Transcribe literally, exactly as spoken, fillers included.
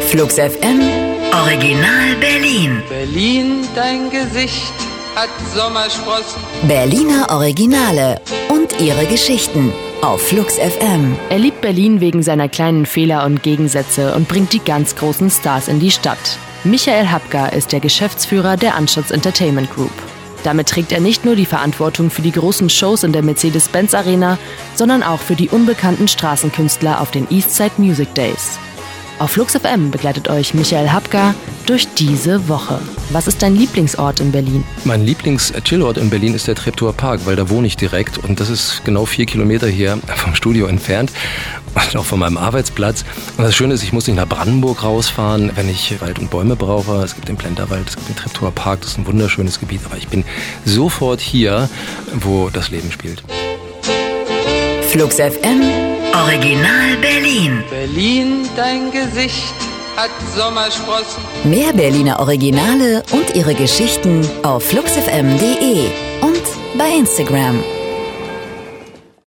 Flux F M Original Berlin. Berlin, dein Gesicht hat Sommersprossen. Berliner Originale und ihre Geschichten auf Flux F M. Er liebt Berlin wegen seiner kleinen Fehler und Gegensätze und bringt die ganz großen Stars in die Stadt. Michael Hapka ist der Geschäftsführer der Anschutz Entertainment Group. Damit trägt er nicht nur die Verantwortung für die großen Shows in der Mercedes-Benz Arena, sondern auch für die unbekannten Straßenkünstler auf den Eastside Music Days. Auf Flux F M begleitet euch Michael Hapka durch diese Woche. Was ist dein Lieblingsort in Berlin? Mein Lieblings-Chillort in Berlin ist der Treptower Park, weil da wohne ich direkt und das ist genau vier Kilometer hier vom Studio entfernt und auch von meinem Arbeitsplatz. Und das Schöne ist, ich muss nicht nach Brandenburg rausfahren, wenn ich Wald und Bäume brauche. Es gibt den Plenterwald, es gibt den Treptower Park, das ist ein wunderschönes Gebiet, aber ich bin sofort hier, wo das Leben spielt. Flux F M Original Berlin. Berlin, dein Gesicht hat Sommersprossen. Mehr Berliner Originale und ihre Geschichten auf flux f m punkt de und bei Instagram.